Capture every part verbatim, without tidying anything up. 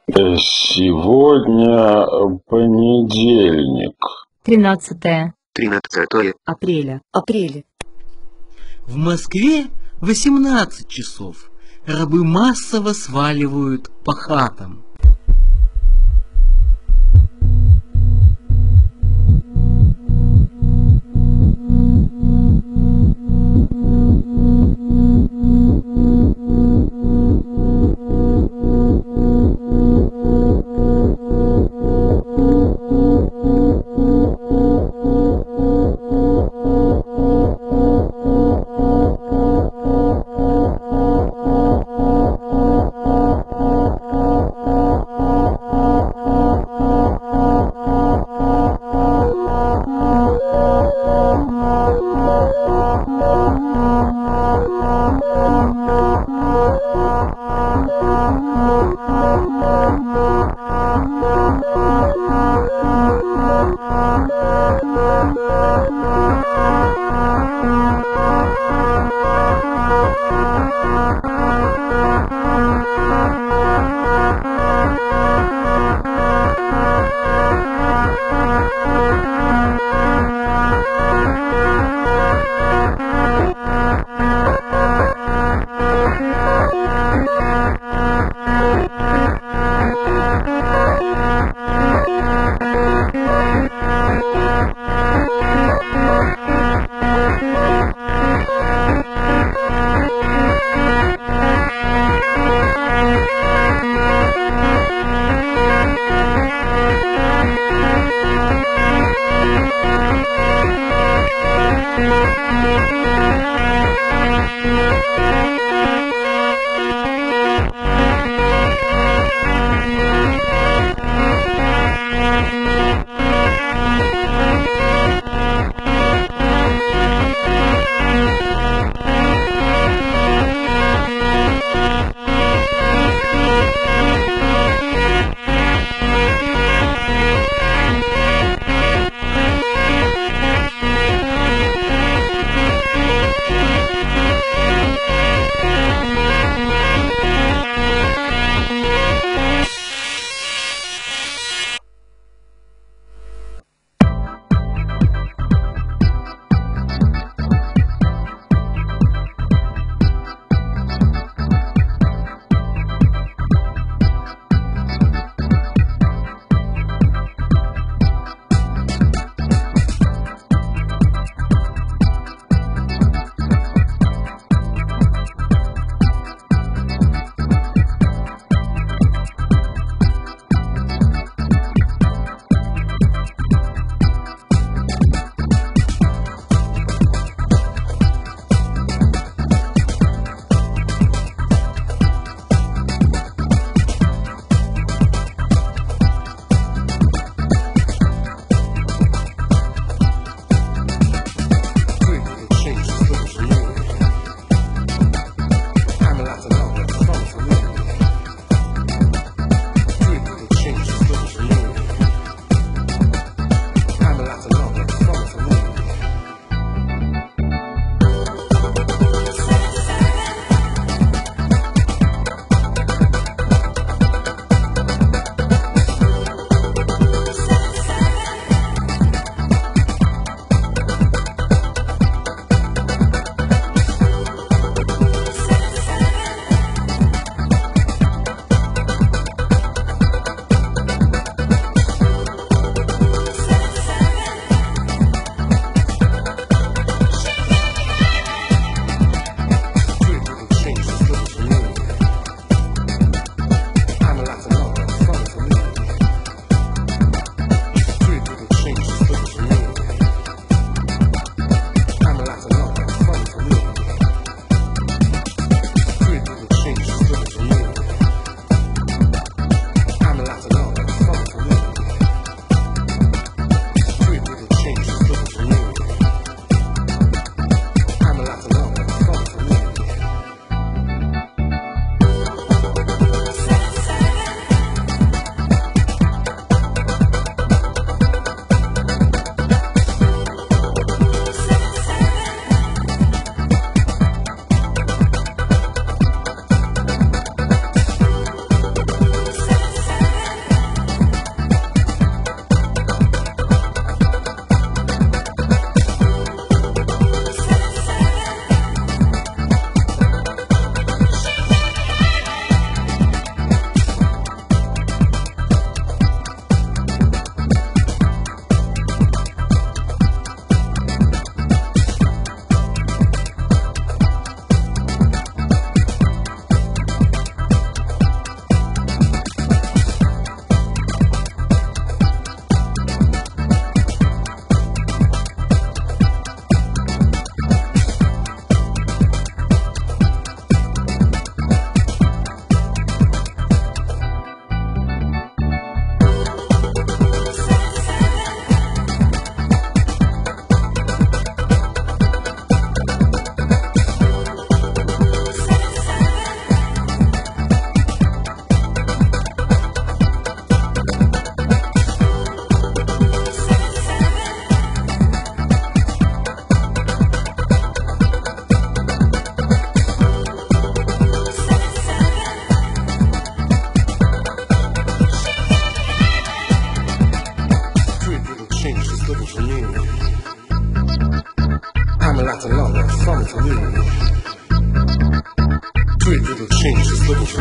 Э, Сегодня понедельник. Тринадцатое. Тринадцатое. Апреля. Апреля. В Москве восемнадцать часов. Рабы массово сваливают по хатам.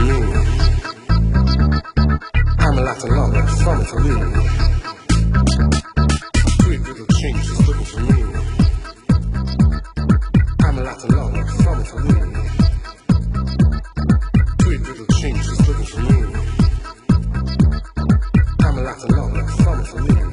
from you. I'm a lot of love that's coming from you. Sweet little change is looking for me. I'm a lot of love that's coming from you. Sweet little change is looking for me. I'm a lot of love that's coming from you.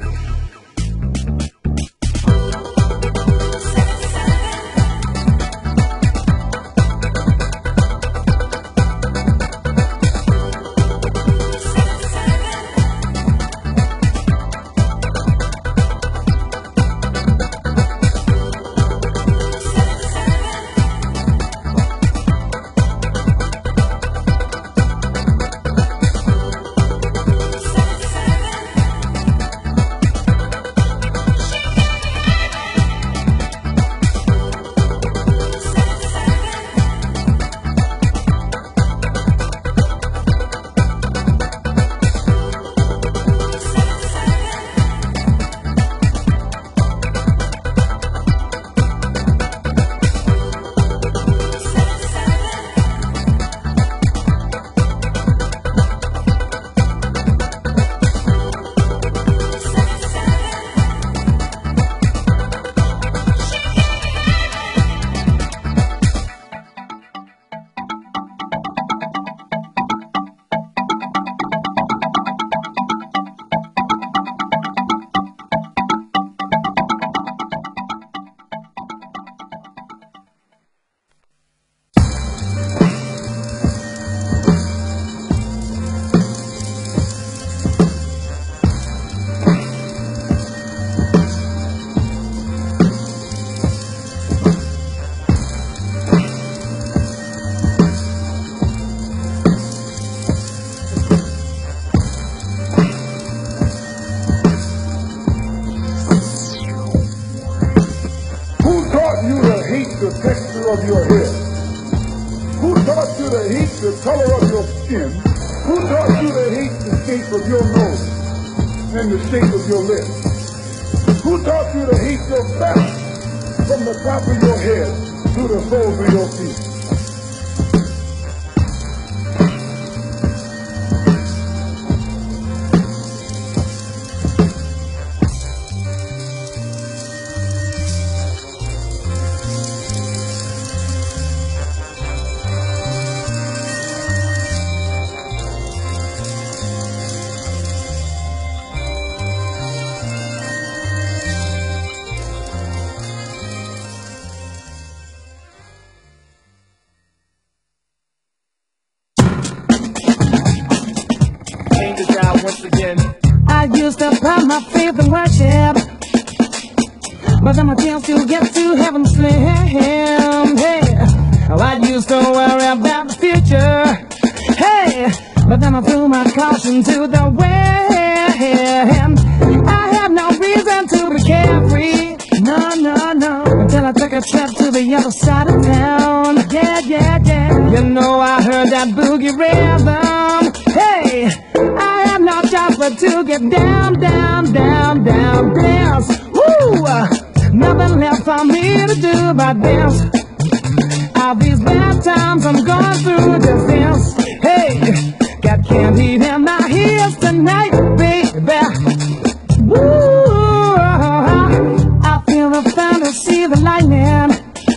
The texture of your hair? Who taught you to hate the color of your skin? Who taught you to hate the shape of your nose and the shape of your lips? Who taught you to hate your back from the top of your head to the soles of your feet? Once again, I used to put my faith in worship, but then my chance to get to heaven slim. Hey, oh, I used to worry about the future. Hey, but then I threw my caution to the wind. I had no reason to be carefree. No, no, no. Until I took a trip to the other side of town. Yeah, yeah, yeah. You know I heard that boogie rhythm. Hey, I have no choice but to get down, down, down, down, dance. Woo! Nothing left for me to do but dance. All these bad times I'm going through, just dance. Hey, got candy in my ears tonight, baby. Woo! I feel the thunder, see the lightning.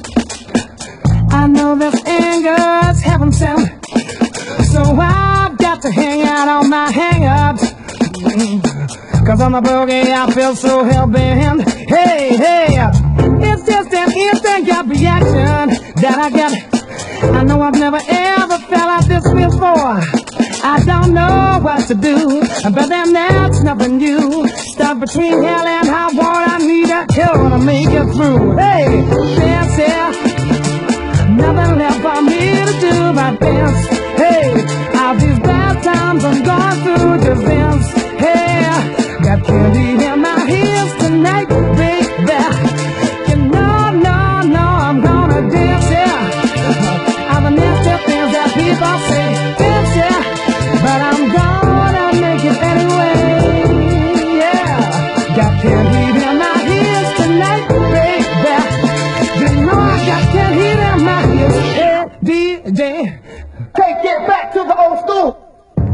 I know this anger is heaven sent, so I've got to hang out on my hang-ups. Cause on the boogie I feel so hell-bent. Hey, hey, it's just an instant gut reaction that I get. I know I've never ever felt like this before. I don't know what to do, but then that's nothing new. Stuck between hell and high water, I need a hill to make it through. Hey, dance, yeah. Nothing left for me to do but dance. Hey, all these bad times I'm going through, just dance. Hey, got candy in my ears tonight, baby. You know, no, no, I'm gonna dance, yeah. All the nasty things that people say, dance, yeah. But I'm gonna make it anyway, yeah. Got candy in my ears tonight, baby. You know I got candy in my ears, hey, D J. Take it back to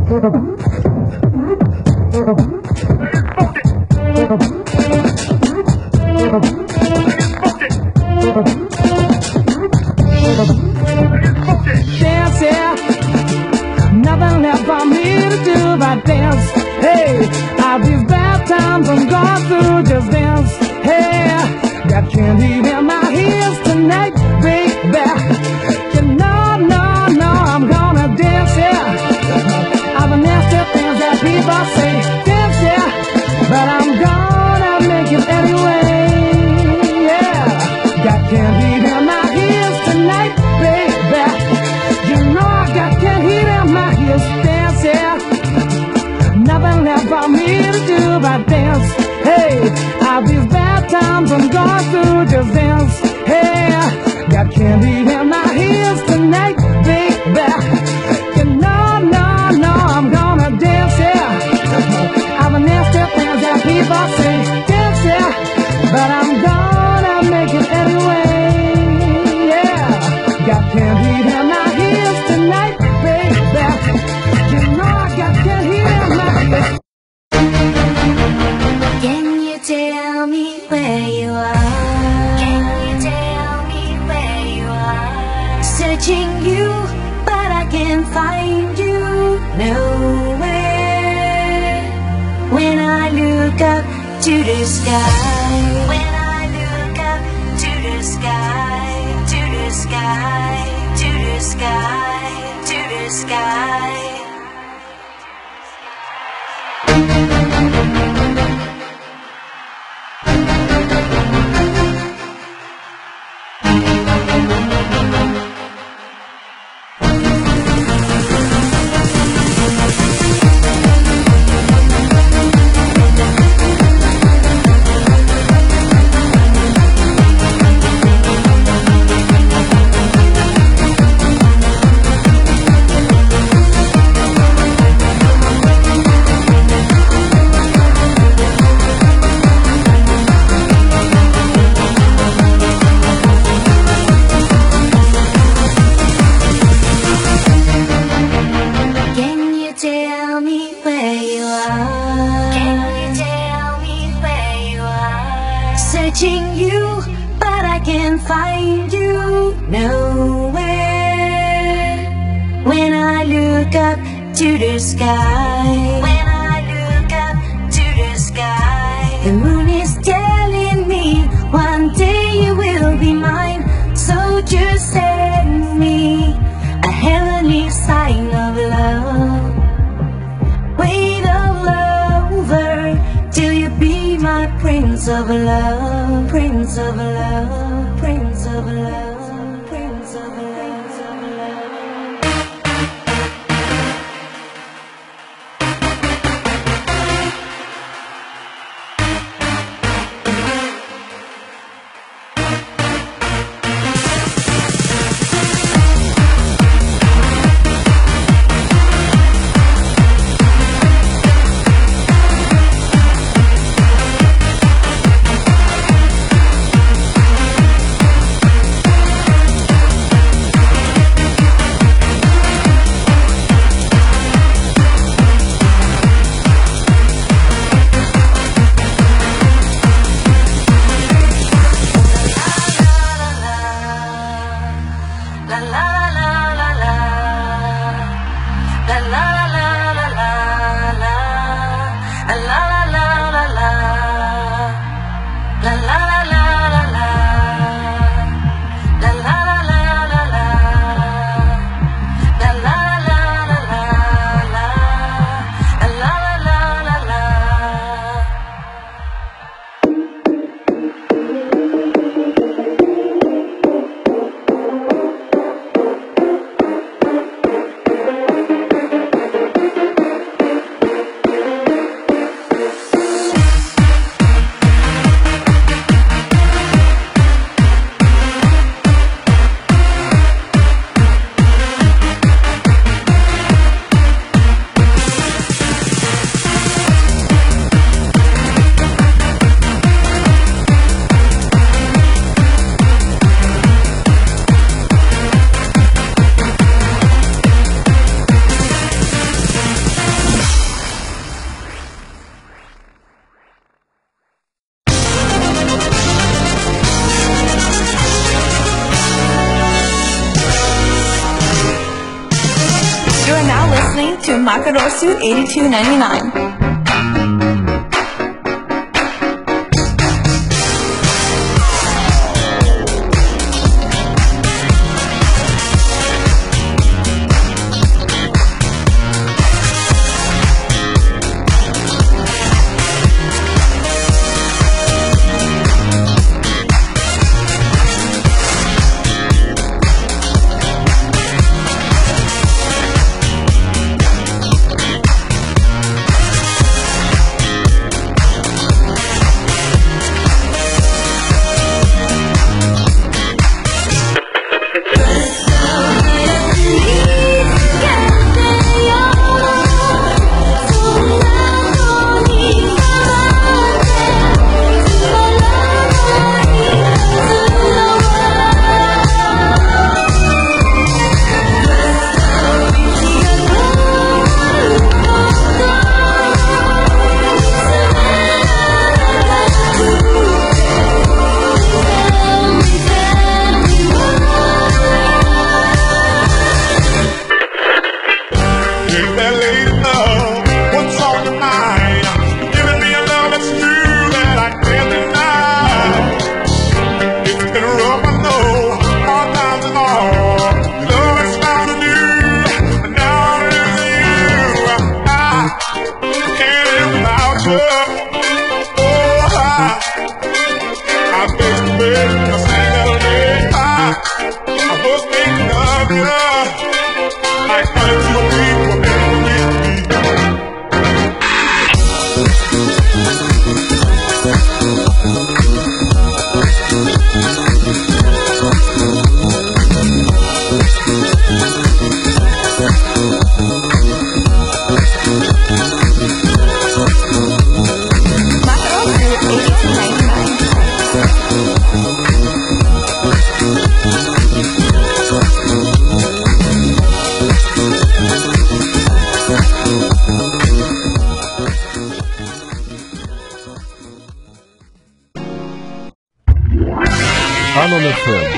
Dance, yeah. Nothing left for me to do but dance. Hey, I'll be bad times I'm going through, just dance. Hey, got candy in my ears tonight, baby. You know, no, no, I'm gonna dance, yeah. I've been nasty things that people say, dance, yeah. But I'm gonna make it anyway, yeah. Got candy in my ears tonight, baby. You know I got candy in my ears, dance, yeah. Nothing left for me to do but dance. Hey, all these bad times I'm going through, just dance. Hey, got candy in my ears tonight, baby. You know, no, no, I'm gonna dance, yeah. I'm a nasty things that people say, dance, yeah. But I'm gonna make it anyway, yeah. Got candy in my ears tonight, baby. You know I got candy in my ears. Can you tell me where you are? Can you tell me where you are? Searching you, but I can't find you nowhere. When I look up to the sky, when I look up to the sky, to the sky, to the sky, to the sky. Tell me where you are. Can you tell me where you are? Searching you, but I can't find you nowhere. When I look up to the sky, when I look up to the sky, the moon is telling me one day you will be mine. So just send me a heavenly sign of love. Wait all over till you be my prince of love, prince of love, prince of love, prince of love. to Makarosu eighty-two ninety-nine. Anon эф эм.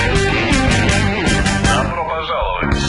Добро пожаловать!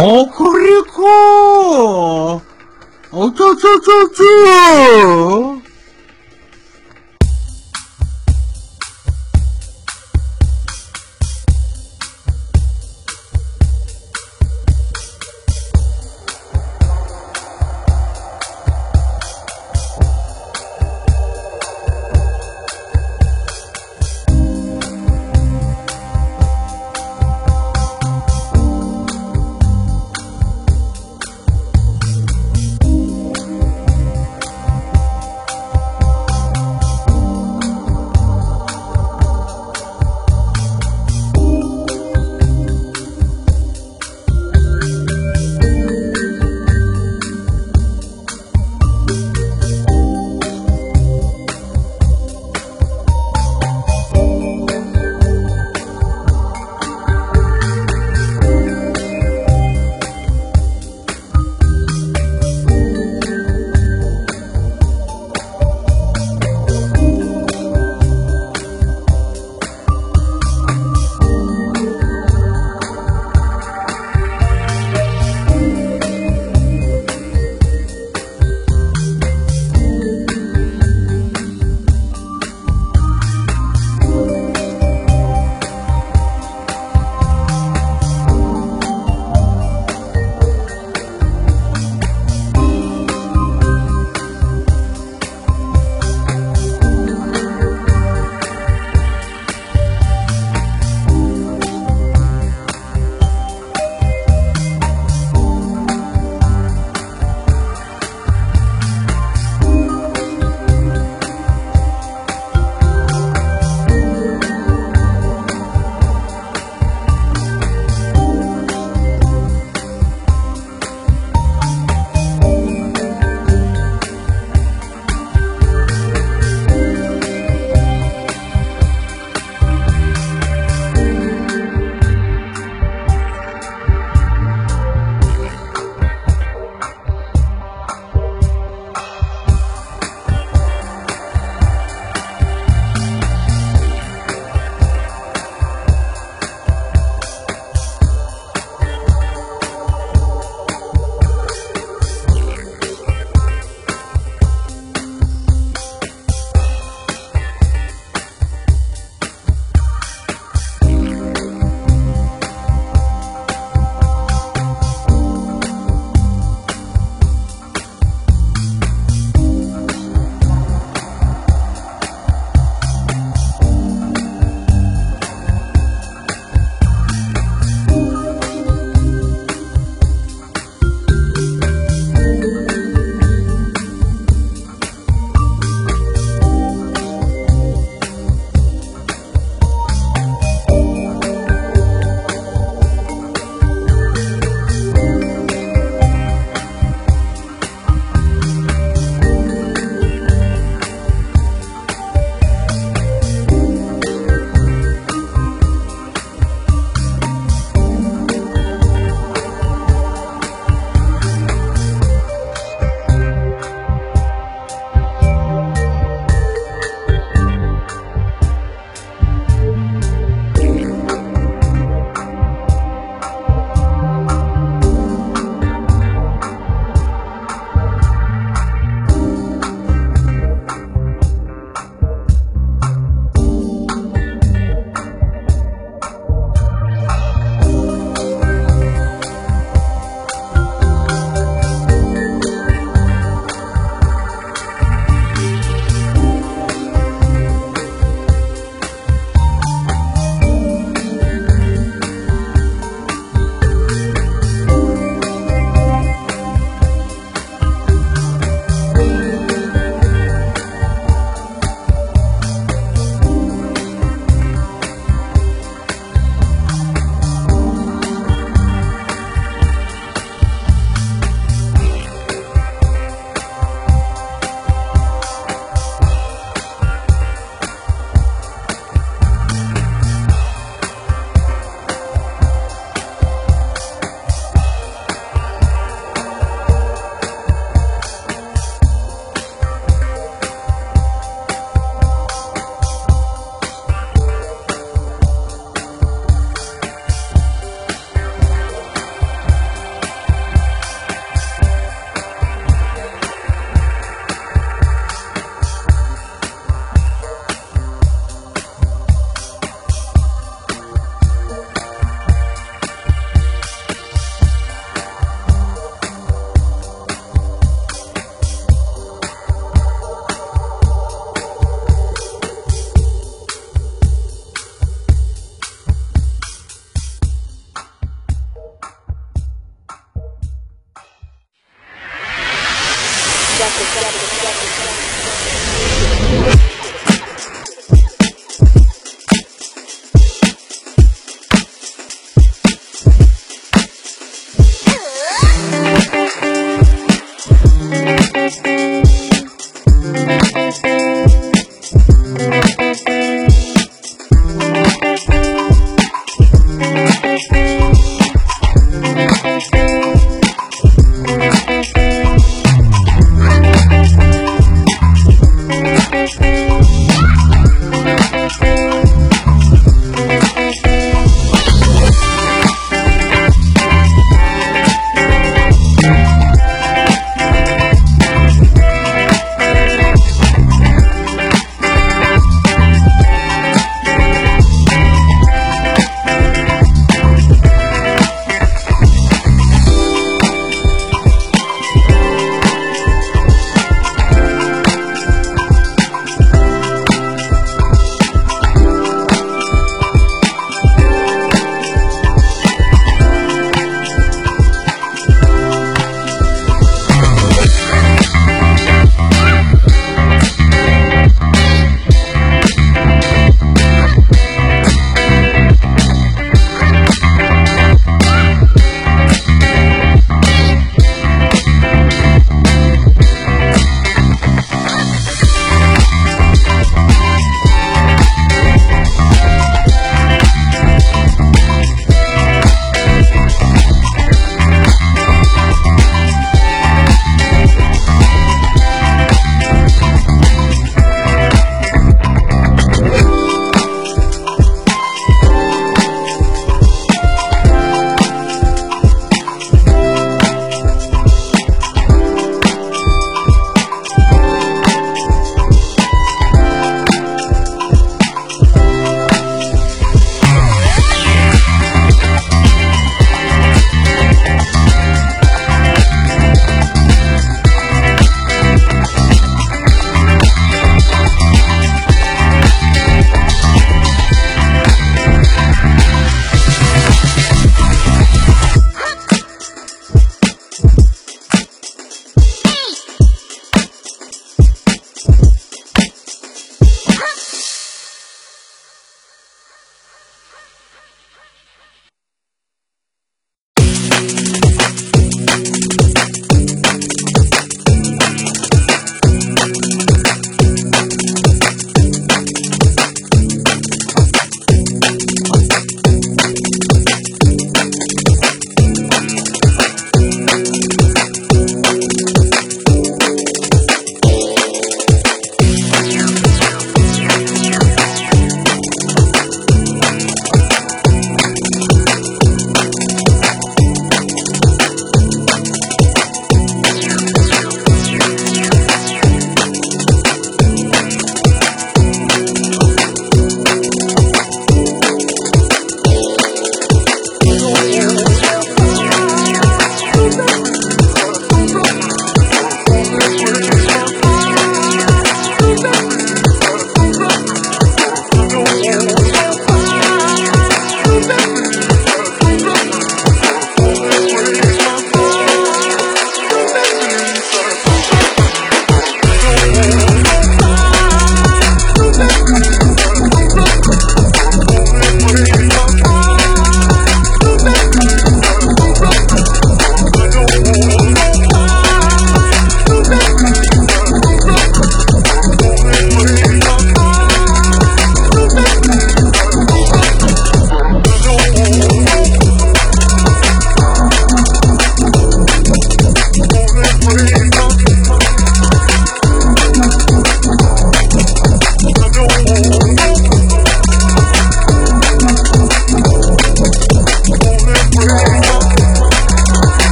Кукурику! О-чу-чу-чу-чу!